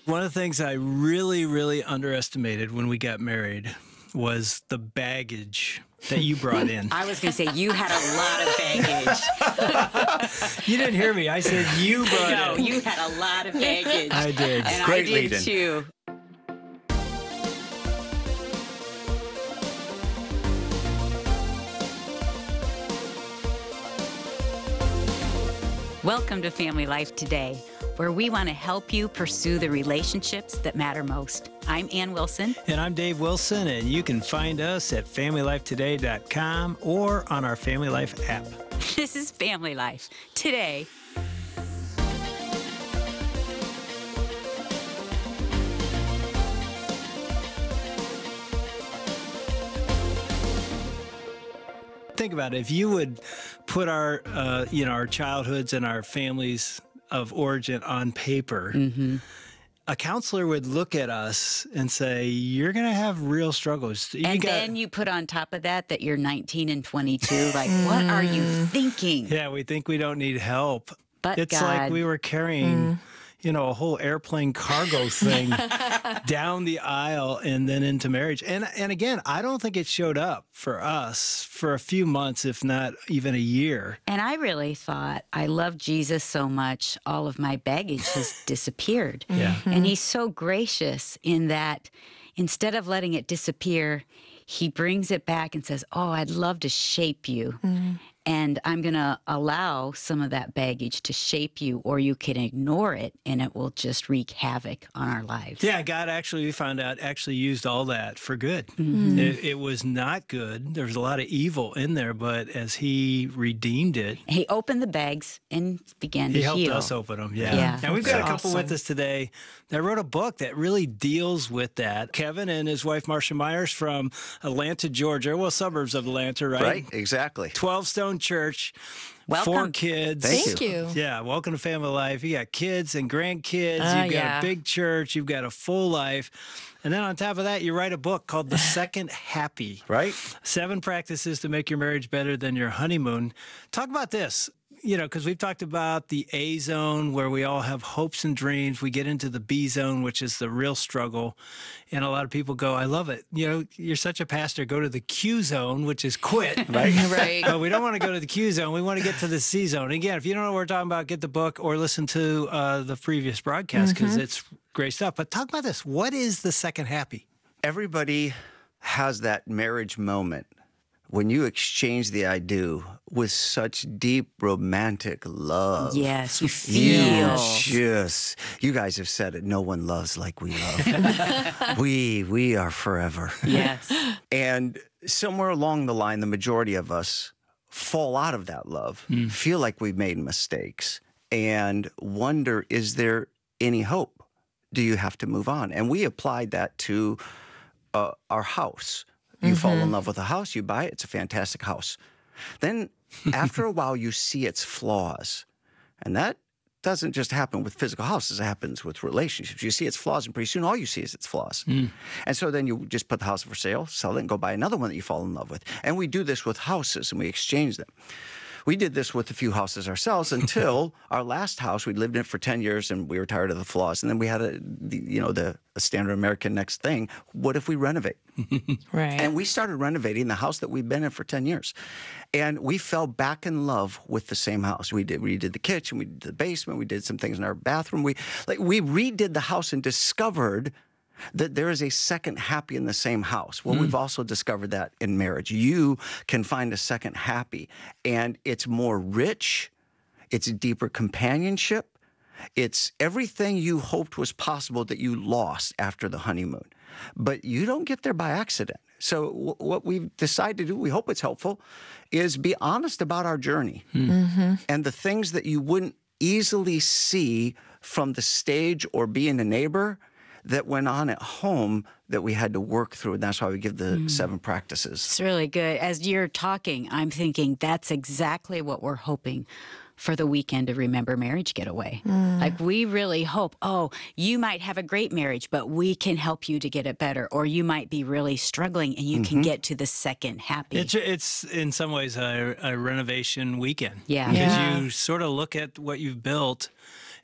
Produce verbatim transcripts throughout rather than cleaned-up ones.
One of the things I really, really underestimated when we got married was the baggage that you brought in. I was going to say, you had a lot of baggage. You didn't hear me. I said you brought No, in. you had a lot of baggage. I did. And Great I did lead-in. too. Welcome to Family Life Today, where we want to help you pursue the relationships that matter most. I'm Ann Wilson. And I'm Dave Wilson, and you can find us at family life today dot com or on our Family Life app. This is Family Life Today. Think about it. If you would put our, uh, you know, our childhoods and our families of origin on paper, Mm-hmm. a counselor would look at us and say, "You're going to have real struggles." You And got- then you put on top of that that you're nineteen and twenty-two. Like, what are you thinking? yeah, we think we don't need help. But It's God. like we were carrying, you know, a whole airplane cargo thing down the aisle and then into marriage. And and again, I don't think it showed up for us for a few months, if not even a year. And I really thought, I love Jesus so much, all of my baggage has disappeared. Yeah. And he's so gracious in that instead of letting it disappear, he brings it back and says, oh, I'd love to shape you. And I'm going to allow some of that baggage to shape you, or you can ignore it and it will just wreak havoc on our lives. Yeah, God actually, we found out, actually used all that for good. Mm-hmm. It, it was not good. There was a lot of evil in there, but as he redeemed it, He opened the bags and began he to helped heal. us open them. Yeah. Yeah. And we've got a That's couple with awesome. us today that wrote a book that really deals with that. Kevin and his wife, Marcia Myers, from Atlanta, Georgia, well, suburbs of Atlanta, right? Right, exactly. twelve Stone Church. Welcome. Four kids. Thank Thank you. Yeah, welcome to Family Life. You got kids and grandkids. Uh, You've got yeah. a big church. You've got a full life. And then on top of that, you write a book called The Second Happy. Right? Seven practices to make your marriage better than your honeymoon. Talk about this. You know, because we've talked about the A zone where we all have hopes and dreams. We get into the B zone, which is the real struggle. And a lot of people go, I love it. You know, you're such a pastor. Go to the Q zone, which is quit. Right? Right. But we don't want to go to the Q zone. We want to get to the C zone. Again, if you don't know what we're talking about, get the book or listen to uh, the previous broadcast because it's great stuff. But talk about this. What is the second happy? Everybody has that marriage moment when you exchange the I do with such deep romantic love. Yes, you You feel. just, you guys have said it. No one loves like we love. we, we are forever. Yes. And somewhere along the line, the majority of us fall out of that love, feel like we've made mistakes, and wonder, is there any hope? Do you have to move on? And we applied that to uh, our house. You fall in love with a house, you buy it, it's a fantastic house. Then after a while, you see its flaws. And that doesn't just happen with physical houses, it happens with relationships. You see its flaws, and pretty soon all you see is its flaws. And so then you just put the house for sale, sell it, and go buy another one that you fall in love with. And we do this with houses, and we exchange them. We did this with a few houses ourselves until our last house. We lived in it for ten years, and we were tired of the flaws. And then we had a, the, you know, the a standard American next thing. What if we renovate? Right. And we started renovating the house that we've been in for ten years. And we fell back in love with the same house. We did we redid the kitchen, we did the basement, we did some things in our bathroom. We like we redid the house and discovered that there is a second happy in the same house. Well, we've also discovered that in marriage. You can find a second happy, and it's more rich, it's deeper companionship, it's everything you hoped was possible that you lost after the honeymoon. But you don't get there by accident. So w- what we've decided to do, we hope it's helpful, is be honest about our journey and the things that you wouldn't easily see from the stage or being a neighbor that went on at home that we had to work through. And that's why we give the seven practices. It's really good. As you're talking, I'm thinking that's exactly what we're hoping for the Weekend to Remember Marriage Getaway. Like, we really hope, oh, you might have a great marriage, but we can help you to get it better. Or you might be really struggling and you can get to the second happy. It's it's in some ways a, a renovation weekend. Yeah. Because Yeah. you sort of look at what you've built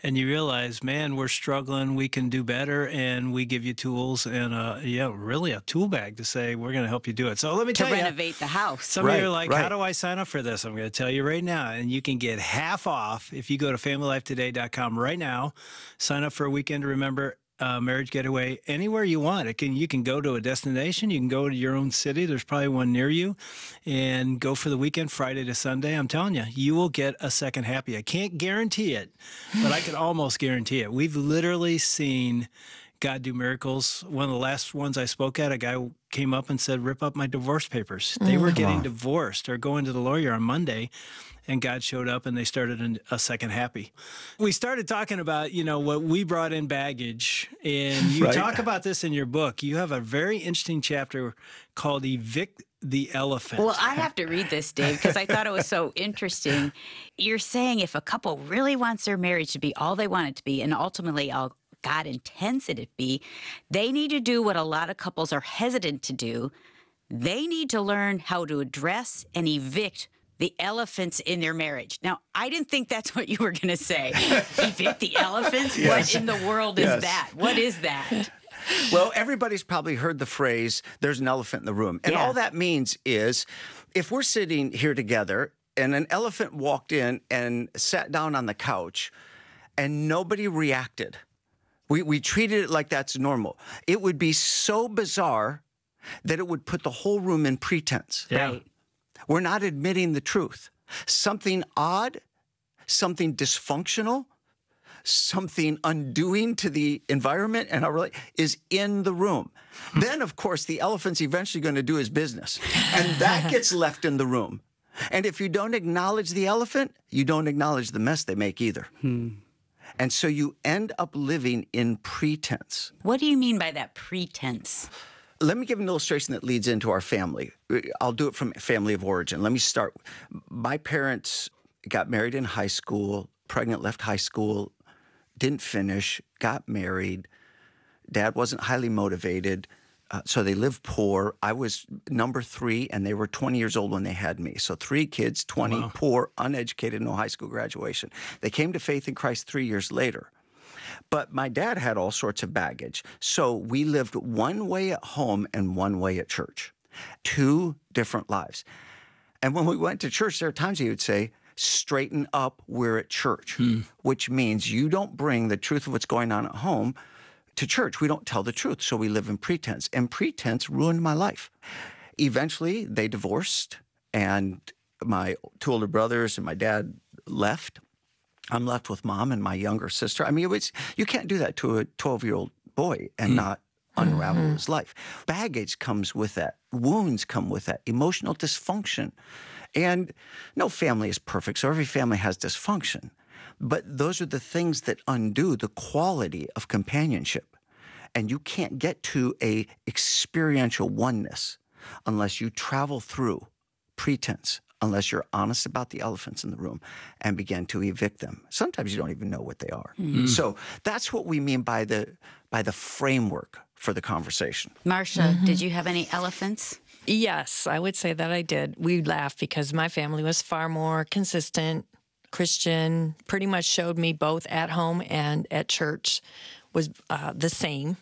and you realize, man, we're struggling, we can do better, and we give you tools and, uh, yeah, really a tool bag to say, we're going to help you do it. So let me To tell you. renovate the house. Some Right, of you are like, right. how do I sign up for this? I'm going to tell you right now. And you can get half off if you go to family life today dot com right now. Sign up for a weekend to remember uh, marriage getaway anywhere you want. It can You can go to a destination. You can go to your own city. There's probably one near you. And go for the weekend, Friday to Sunday. I'm telling you, you will get a second happy. I can't guarantee it, but I could almost guarantee it. We've literally seen God do miracles. One of the last ones I spoke at, a guy came up and said, rip up my divorce papers. They were getting on. divorced or going to the lawyer on Monday, and God showed up and they started an, a second happy. We started talking about, you know, what we brought in baggage, and you Right. talk about this in your book. You have a very interesting chapter called Evict the Elephant. Well, I have to read this, Dave, because I thought it was so interesting. You're saying if a couple really wants their marriage to be all they want it to be, and ultimately all God intends it to be, they need to do what a lot of couples are hesitant to do. They need to learn how to address and evict the elephants in their marriage. Now, I didn't think that's what you were going to say. Evict the elephants? Yes. What in the world is Yes. that? What is that? Well, everybody's probably heard the phrase, there's an elephant in the room. And Yeah. all that means is if we're sitting here together and an elephant walked in and sat down on the couch and nobody reacted, we, we treated it like that's normal, it would be so bizarre that it would put the whole room in pretense. Yeah. Right. We're not admitting the truth. Something odd, something dysfunctional, something undoing to the environment and our rela- is in the room. Then, of course, the elephant's eventually going to do his business, and that gets left in the room. And if you don't acknowledge the elephant, you don't acknowledge the mess they make either. And so you end up living in pretense. What do you mean by that pretense? Let me give an illustration that leads into our family. I'll do it from family of origin. Let me start. My parents got married in high school, pregnant, left high school, didn't finish, got married. Dad wasn't highly motivated, uh, so they lived poor. I was number three, and they were twenty years old when they had me. So three kids, twenty, Wow. poor, uneducated, no high school graduation. They came to faith in Christ three years later. But my dad had all sorts of baggage. So we lived one way at home and one way at church. Two different lives. And when we went to church, there are times he would say, straighten up, we're at church, which means you don't bring the truth of what's going on at home to church. We don't tell the truth, so we live in pretense. And pretense ruined my life. Eventually, they divorced, and my two older brothers and my dad left. I'm left with mom and my younger sister. I mean, it was, you can't do that to a twelve-year-old boy and not unravel his life. Baggage comes with that. Wounds come with that. Emotional dysfunction. And no family is perfect, so every family has dysfunction. But those are the things that undo the quality of companionship. And you can't get to a experiential oneness unless you travel through pretense, unless you're honest about the elephants in the room and begin to evict them. Sometimes you don't even know what they are. So that's what we mean by the by the framework for the conversation. Marcia, did you have any elephants? Yes, I would say that I did. We laughed because my family was far more consistent, Christian, pretty much showed me both at home and at church was uh, the same.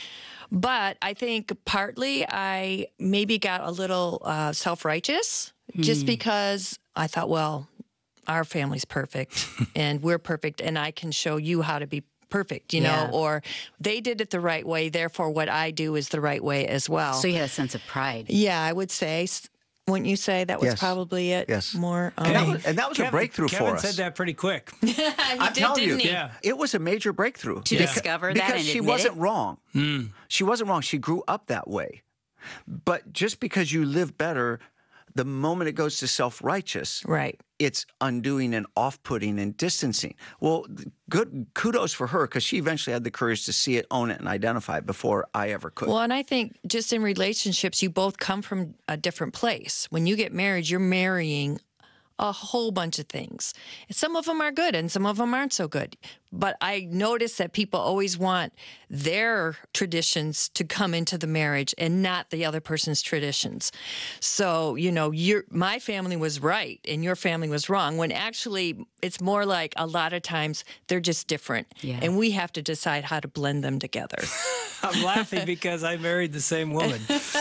But I think partly I maybe got a little uh, self-righteous just because I thought, well, our family's perfect and we're perfect and I can show you how to be perfect, you Yeah. know, or they did it the right way, therefore what I do is the right way as well. So you had a sense of pride. Yeah, I would say, s- wouldn't you say that was Yes. probably it? Yes. More. Um, And that was, and that was a Kevin, breakthrough Kevin for us. said that pretty quick. he I'm did, telling didn't you, he? Yeah. it was a major breakthrough. To Beca- discover that because and she admit wasn't it? wrong. She wasn't wrong. She grew up that way. But just because you live better, the moment it goes to self-righteous, Right. it's undoing and off-putting and distancing. Well, good kudos for her because she eventually had the courage to see it, own it, and identify it before I ever could. Well, and I think just in relationships, you both come from a different place. When you get married, you're marrying a whole bunch of things. Some of them are good and some of them aren't so good. But I notice that people always want their traditions to come into the marriage and not the other person's traditions. So, you know, your my family was right and your family was wrong, when actually it's more like a lot of times they're just different. Yeah. And we have to decide how to blend them together. I'm laughing because I married the same woman.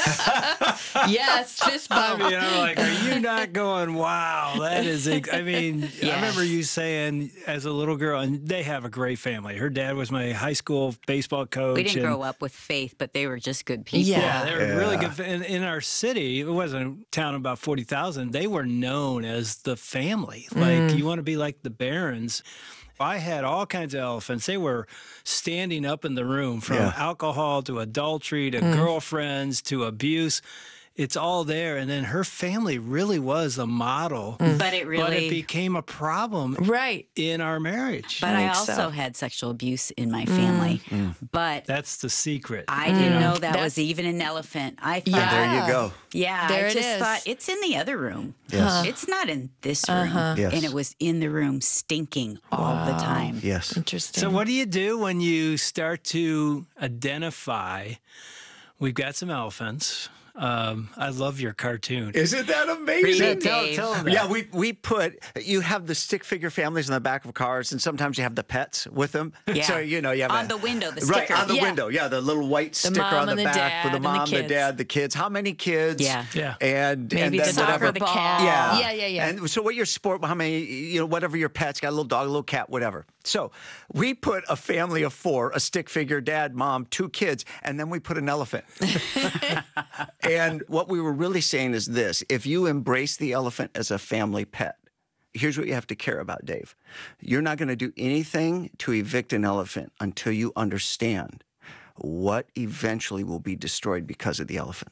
Yes, fist I bump. mean, I'm like, are you not going, wow, that is, ex-" I mean, I Yes. remember you saying as a little girl, and they have a great family. Her dad was my high school baseball coach. We didn't and, grow up with faith, but they were just good people. Yeah. Yeah, they were really Yeah. good. In, in our city, it wasn't a town of about forty thousand. They were known as the family. Like, you want to be like the Barons. I had all kinds of elephants. They were standing up in the room, from Yeah. alcohol to adultery to girlfriends to abuse. It's all there. And then her family really was a model, But it but it really. became a problem Right. in our marriage. But I think also so. had sexual abuse in my family. But That's the secret. I didn't know that That's- was even an elephant. I thought, Yeah. There you go. yeah, There I it just is. thought it's in the other room. Yes. It's not in this room. Yes. And it was in the room stinking all the time. Yes. Interesting. So, what do you do when you start to identify? We've got some elephants. Um, I love your cartoon. Isn't that Read amazing? it, Dave. tell them that. Yeah, we we put you have the stick figure families in the back of cars, and sometimes you have the pets with them. Yeah. So you know you have On a- the window, the right sticker. on the Yeah. window. Yeah, the little white sticker mom on the, and the back dad for the and the mom, the, kids. dad, the kids. How many kids? Yeah. Yeah. And Maybe and the then soccer, whatever. the cat. Yeah. Yeah, yeah, yeah. And so what your sport, how many, you know, whatever your pet's got, a little dog, a little cat, whatever. So we put a family of four, a stick figure, dad, mom, two kids, and then we put an elephant. And what we were really saying is this: if you embrace the elephant as a family pet, here's what you have to care about, Dave. You're not going to do anything to evict an elephant until you understand what eventually will be destroyed because of the elephant.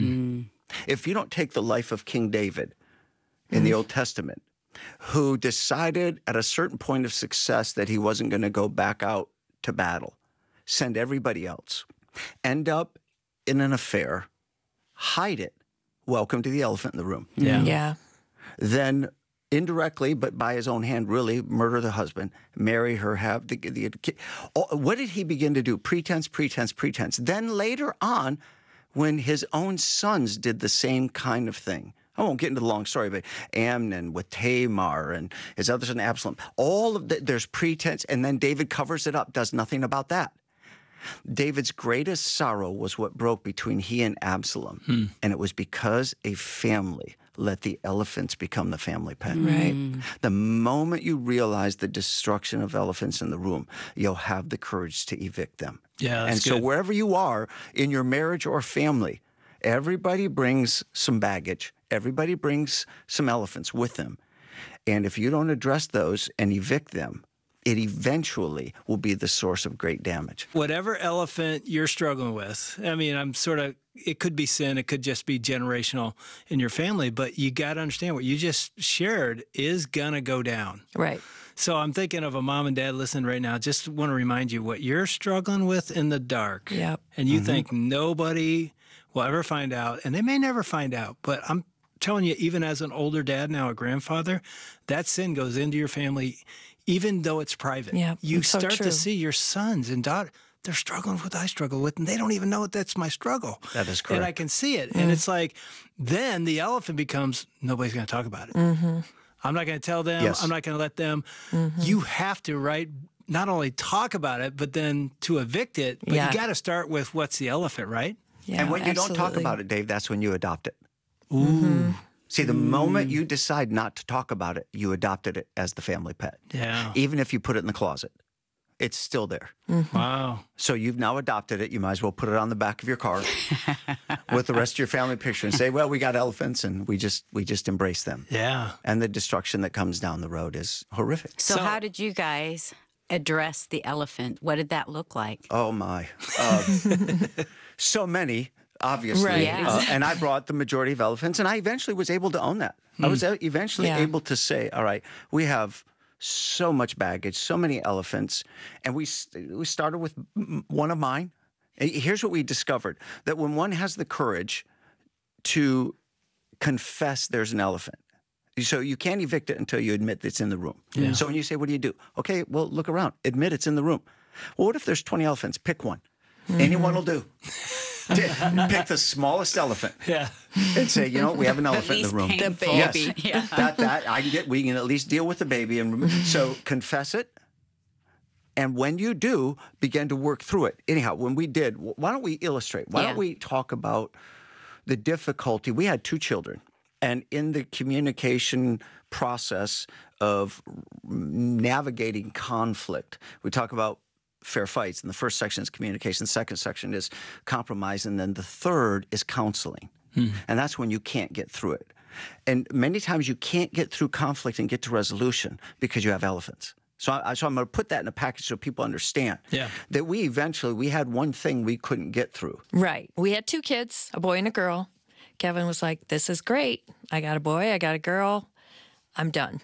If you don't take the life of King David in the Old Testament, who decided at a certain point of success that he wasn't going to go back out to battle, send everybody else, end up in an affair, hide it, welcome to the elephant in the room. Yeah. Yeah. Then indirectly, but by his own hand, really murder the husband, marry her, have the, the kid. Oh, what did he begin to do? Pretense, pretense, pretense. Then later on, when his own sons did the same kind of thing, I won't get into the long story, but Amnon with Tamar and his other son Absalom, all of the, there's pretense, and then David covers it up, does nothing about that. David's greatest sorrow was what broke between he and Absalom, and it was because a family let the elephants become the family pet. Right. The moment you realize the destruction of elephants in the room, you'll have the courage to evict them. Yeah, that's and so good. wherever you are in your marriage or family, everybody brings some baggage. Everybody brings some elephants with them. And if you don't address those and evict them, it eventually will be the source of great damage. Whatever elephant you're struggling with, I mean, I'm sort of, it could be sin, it could just be generational in your family, but you got to understand what you just shared is going to go down. Right. So I'm thinking of a mom and dad listening right now. Just want to remind you what you're struggling with in the dark. Yep. And you think nobody will ever find out, and they may never find out, but I'm telling you, even as an older dad, now a grandfather, that sin goes into your family, even though it's private. Yeah, You it's so start true. to see your sons and daughters, they're struggling with what I struggle with, and they don't even know that that's my struggle. That is And I correct. can see it. And it's like, then the elephant becomes, nobody's going to talk about it. I'm not going to tell them. Yes. I'm not going to let them. You have to, right, not only talk about it, but then to evict it. But Yeah. you got to start with what's the elephant, right? Yeah. and when you don't talk absolutely. about it, Dave, that's when you adopt it. Ooh. See, the moment you decide not to talk about it, you adopted it as the family pet. Yeah. Even if you put it in the closet, it's still there. Wow. So you've now adopted it. You might as well put it on the back of your car with the rest of your family picture and say, well, we got elephants and we just we just embrace them. Yeah. And the destruction that comes down the road is horrific. So, So- how did you guys address the elephant? What did that look like? Oh, my. Um, so many, obviously. Right. Yeah. Uh, and I brought the majority of elephants, and I eventually was able to own that. I was e- eventually Yeah. able to say, all right, we have so much baggage, so many elephants. And we, s- we started with m- one of mine. And here's what we discovered, that when one has the courage to confess there's an elephant, So you can't evict it until you admit it's in the room. Yeah. So when you say, what do you do? Okay, well, look around. Admit it's in the room. Well, what if there's twenty elephants? Pick one. Mm-hmm. Anyone will do. Pick the smallest elephant. Yeah. And say, you know, we have an elephant in the room. The baby. Yes. Yeah. That, that, I can get, we can at least deal with the baby. And so confess it. And when you do, begin to work through it. Anyhow, when we did, why don't we illustrate? Why Yeah. don't we talk about the difficulty? We had two children. And in the communication process of navigating conflict, we talk about fair fights. And the first section is communication. The second section is compromise. And then the third is counseling. Hmm. And that's when you can't get through it. And many times you can't get through conflict and get to resolution because you have elephants. So, I, so I'm going to put that in a package so people understand Yeah. that we eventually, we had one thing we couldn't get through. Right. We had two kids, a boy and a girl. Kevin was like, this is great. I got a boy, I got a girl. I'm done.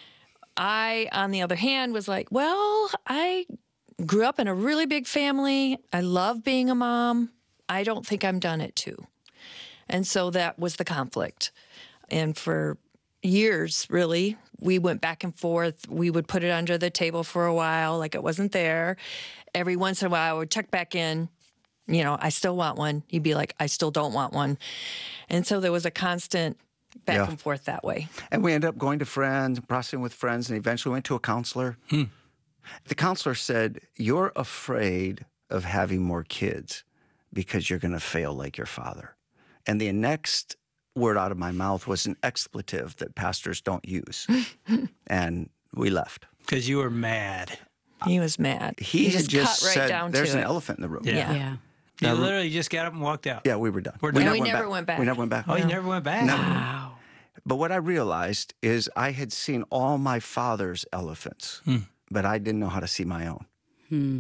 I, on the other hand, was like, well, I grew up in a really big family. I love being a mom. I don't think I'm done at two. And so that was the conflict. And for years, really, we went back and forth. We would put it under the table for a while, like it wasn't there. Every once in a while, I would check back in. You know, I still want one. He'd be like, I still don't want one. And so there was a constant back Yeah. and forth that way. And we ended up going to friends, processing with friends, and eventually went to a counselor. Hmm. The counselor said, you're afraid of having more kids because you're going to fail like your father. And the next word out of my mouth was an expletive that pastors don't use. And we left. Because you were mad. He was mad. He, had just, just cut right said, down there's to an it. elephant in the room. Yeah. Yeah. Yeah. You Now, literally just got up and walked out. Yeah, we were done. We're We done. And we never went back. We never went back. Oh, you never went back? No. Wow. But what I realized is I had seen all my father's elephants, hmm. but I didn't know how to see my own. Hmm.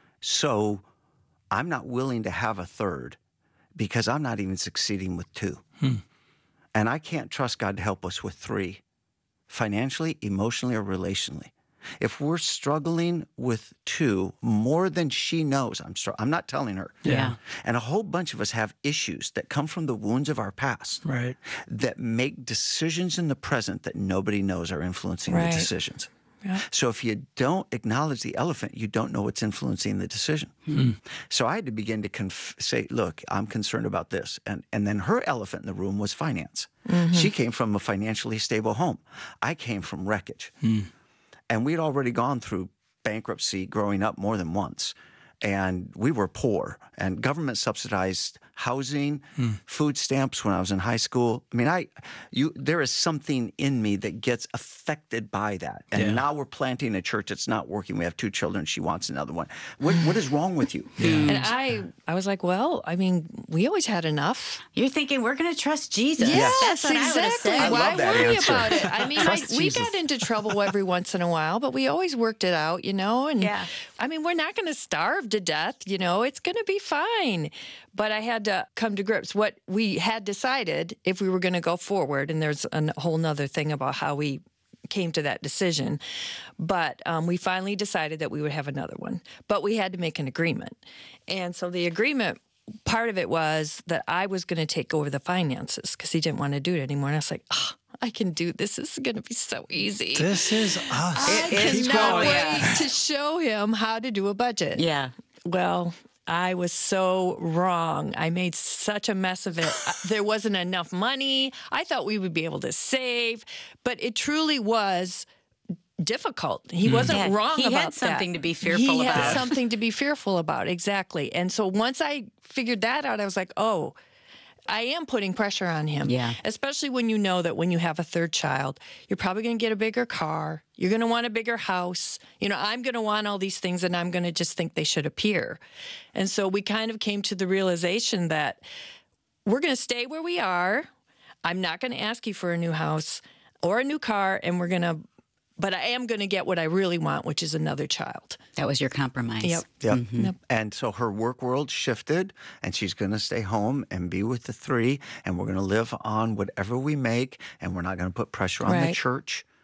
So I'm not willing to have a third because I'm not even succeeding with two. Hmm. And I can't trust God to help us with three, financially, emotionally, or relationally. If we're struggling with two more than she knows, I'm str- I'm not telling her. Yeah. And a whole bunch of us have issues that come from the wounds of our past. Right. That make decisions in the present that nobody knows are influencing Right. the decisions. Yeah. So if you don't acknowledge the elephant, you don't know what's influencing the decision. Mm. So I had to begin to conf- say, look, I'm concerned about this. And, and then her elephant in the room was finance. Mm-hmm. She came from a financially stable home. I came from wreckage. Mm. And we'd already gone through bankruptcy growing up more than once. And we were poor. And government subsidized housing, hmm. food stamps when I was in high school. I mean, I, you, there is something in me that gets affected by that. And yeah. now we're planting a church that's not working. We have two children. She wants another one. What, what is wrong with you? Yeah. And I, I was like, well, I mean, we always had enough. You're thinking we're going to trust Jesus. Yes, That's what I would have exactly. said. I Why love that worry answer. about it? I mean, I, Trust we Jesus. got into trouble every once in a while, but we always worked it out, you know? And Yeah. I mean, we're not going to starve to death, you know? It's going to be fine. But I had to come to grips. What we had decided if we were going to go forward, and there's a whole nother thing about how we came to that decision, but um, we finally decided that we would have another one. But we had to make an agreement. And so the agreement, part of it was that I was going to take over the finances because he didn't want to do it anymore. And I was like, oh, I can do this. This is going to be so easy. This is us. I It is cannot going. wait to show him how to do a budget. Yeah. Well, I was so wrong. I made such a mess of it. There wasn't enough money. I thought we would be able to save, but it truly was difficult. He wasn't Yeah, wrong he about had something that. to be fearful he about. He had something to be fearful about, exactly. And so once I figured that out, I was like, oh, I am putting pressure on him. Yeah. Especially when you know that when you have a third child, you're probably going to get a bigger car. You're going to want a bigger house. You know, I'm going to want all these things, and I'm going to just think they should appear. And so we kind of came to the realization that we're going to stay where we are. I'm not going to ask you for a new house or a new car, and we're going to, but I am going to get what I really want, which is another child. That was your compromise. Yep. Yep. Mm-hmm. Yep. And so her work world shifted, and she's going to stay home and be with the three, and we're going to live on whatever we make, and we're not going to put pressure on the Right. church.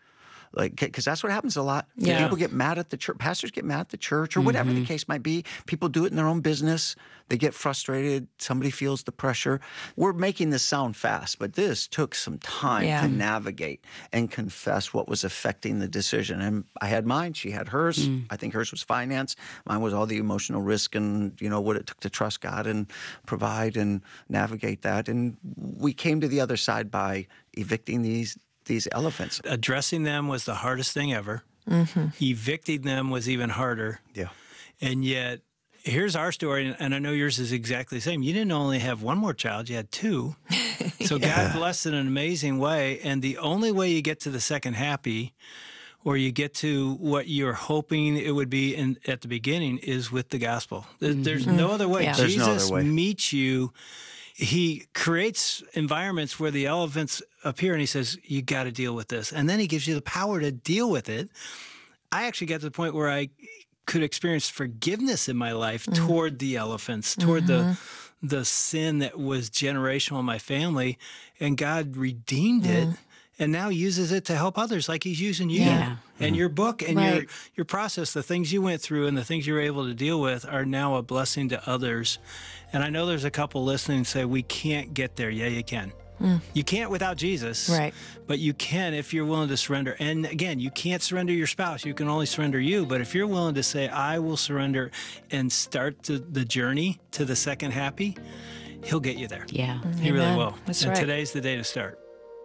Like, because that's what happens a lot. Yeah. People get mad at the church. Pastors get mad at the church, or whatever Mm-hmm. the case might be. People do it in their own business. They get frustrated. Somebody feels the pressure. We're making this sound fast, but this took some time Yeah. to navigate and confess what was affecting the decision. And I had mine. She had hers. Mm. I think hers was finance. Mine was all the emotional risk and, you know, what it took to trust God and provide and navigate that. And we came to the other side by evicting these these elephants. Addressing them was the hardest thing ever. Mm-hmm. Evicting them was even harder. Yeah. And yet, here's our story, and I know yours is exactly the same. You didn't only have one more child, you had two. So God blessed in an amazing way. And the only way you get to the second happy, or you get to what you're hoping it would be in, at the beginning, is with the gospel. There- There's no other way. Yeah. There's no Jesus other way. meets you. He creates environments where the elephants appear, and he says, you got to deal with this. And then he gives you the power to deal with it. I actually got to the point where I could experience forgiveness in my life toward the elephants, toward the the sin that was generational in my family, and God redeemed it and now uses it to help others, like he's using you. Yeah. And your book and your Right. your process, the things you went through and the things you were able to deal with, are now a blessing to others. And I know there's a couple listening and say, we can't get there. Yeah, you can. You can't without Jesus, Right. but you can if you're willing to surrender. And again, you can't surrender your spouse. You can only surrender you. But if you're willing to say, I will surrender, and start the, the journey to the second happy, he'll get you there. Yeah. He really Amen. will. That's and right. today's the day to start.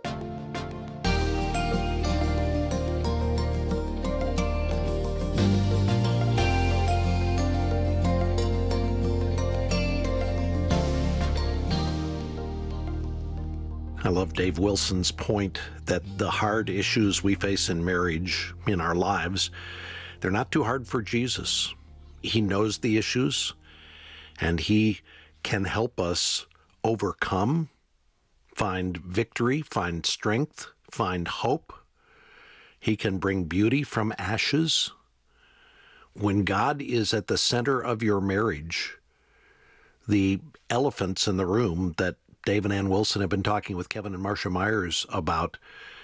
I love Dave Wilson's point that the hard issues we face in marriage, in our lives, they're not too hard for Jesus. He knows the issues, and he can help us overcome, find victory, find strength, find hope. He can bring beauty from ashes. When God is at the center of your marriage, the elephants in the room that Dave and Ann Wilson have been talking with Kevin and Marcia Myers about,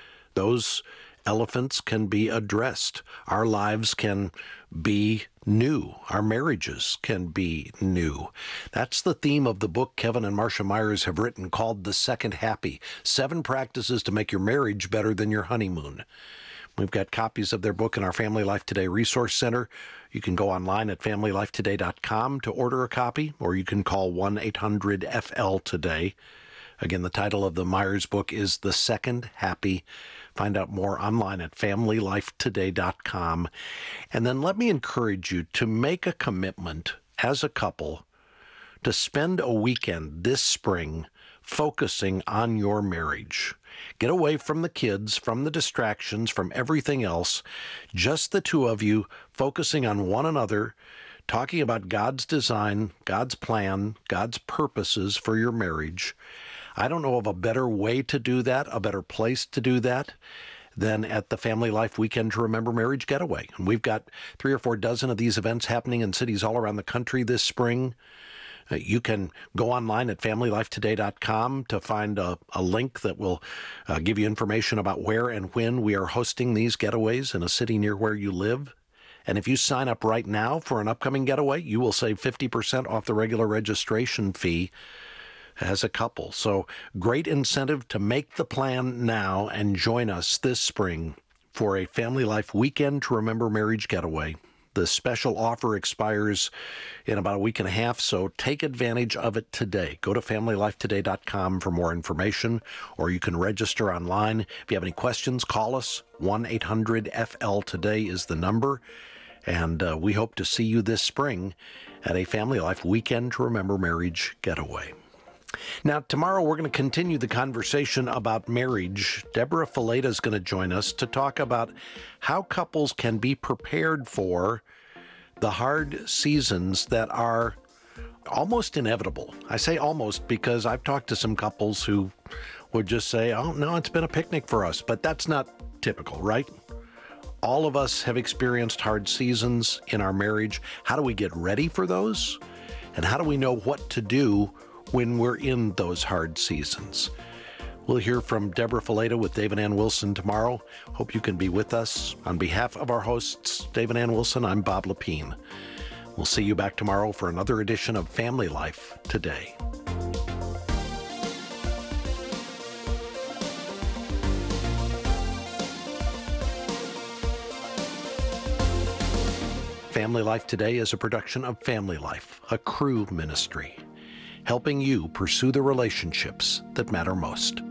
those elephants can be addressed. Our lives can be new. Our marriages can be new. That's the theme of the book Kevin and Marcia Myers have written, called The Second Happy, Seven Practices to Make Your Marriage Better Than Your Honeymoon. We've got copies of their book in our Family Life Today Resource Center. You can go online at family life today dot com to order a copy, or you can call one eight hundred F L today. Again, the title of the Myers book is The Second Happy. Find out more online at family life today dot com. And then let me encourage you to make a commitment as a couple to spend a weekend this spring focusing on your marriage. Get away from the kids, from the distractions, from everything else. Just the two of you focusing on one another, talking about God's design, God's plan, God's purposes for your marriage. I don't know of a better way to do that, a better place to do that, than at the Family Life Weekend to Remember Marriage Getaway. And we've got three or four dozen of these events happening in cities all around the country this spring. Uh, You can go online at family life today dot com to find a, a link that will uh, give you information about where and when we are hosting these getaways in a city near where you live. And if you sign up right now for an upcoming getaway, you will save fifty percent off the regular registration fee as a couple. So great incentive to make the plan now and join us this spring for a Family Life Weekend to Remember Marriage Getaway. The special offer expires in about a week and a half, so take advantage of it today. Go to family life today dot com for more information, or you can register online. If you have any questions, call us. one eight hundred F L today is the number. And uh, we hope to see you this spring at a Family Life Weekend to Remember Marriage Getaway. Now, tomorrow we're going to continue the conversation about marriage. Deborah Fileta is going to join us to talk about how couples can be prepared for the hard seasons that are almost inevitable. I say almost because I've talked to some couples who would just say, oh, no, it's been a picnic for us. But that's not typical, right? All of us have experienced hard seasons in our marriage. How do we get ready for those? And how do we know what to do when we're in those hard seasons? We'll hear from Deborah Fileta with Dave and Ann Wilson tomorrow. Hope you can be with us. On behalf of our hosts, Dave and Ann Wilson, I'm Bob Lepine. We'll see you back tomorrow for another edition of Family Life Today. Family Life Today is a production of Family Life, a Cru ministry, helping you pursue the relationships that matter most.